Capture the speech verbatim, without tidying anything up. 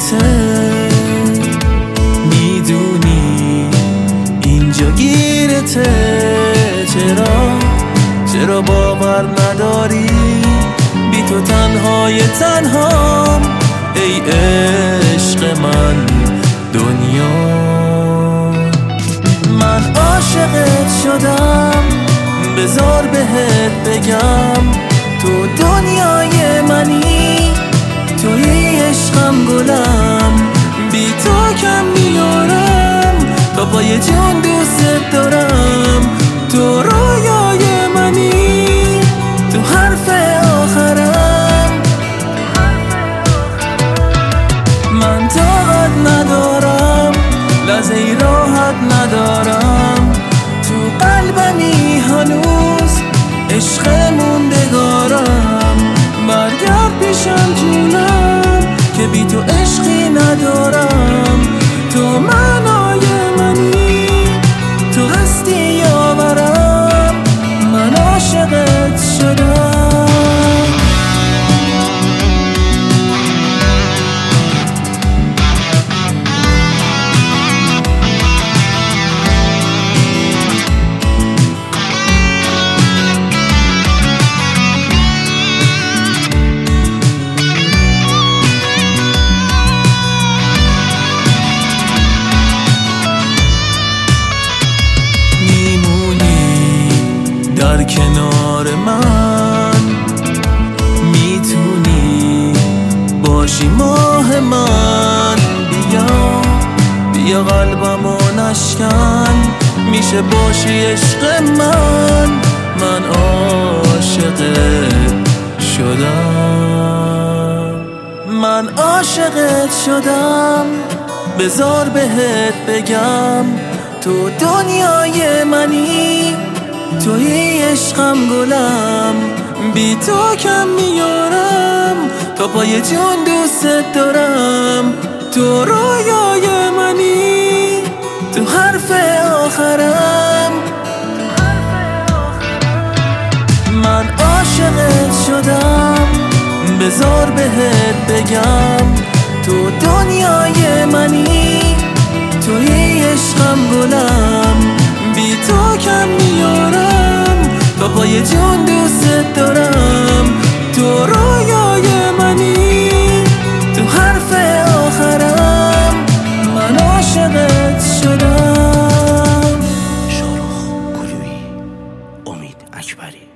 گیرته، میدونی اینجا گیرته. چرا چرا باور نداری بی تو تنهای تنهام؟ ای عشق من دنیا، من عاشقت شدم، بذار بهت بگم تو دنیای منی، توی عشقم گلم، بی تو کم میارم، تا پای جون دوست دارم. تو رویای منی، تو حرف آخرم، من طاقت ندارم، لحظه ای راحت ندارم، تو قلبمی هنوز عشق موندگارم. برگرد پیشم جونم که بی تو عشقی ندارم. تو معنای منی، تو هستی یاورم، من عاشقت شدم. در کنار من میتونی باشی ماه من. بیا بیا قلبمو نشکن، میشه باشی عشق من. من عاشقت شدم، من عاشقت شدم، بذار بهت بگم تو دنیای منی، توی عشقم گلم، بی تو کم میارم، تا پای جون دوست دارم. تو رویای منی، تو حرف آخرم، من عاشقت شدم، بذار بهت بگم تو دنیای منی، توی عشقم گلم، بی تو کم میارم، تا پای جون دوست دارم. تو رویای منی، تو حرف آخرم، من عاشقت شدم. شارخ گلویی، امید اکبری.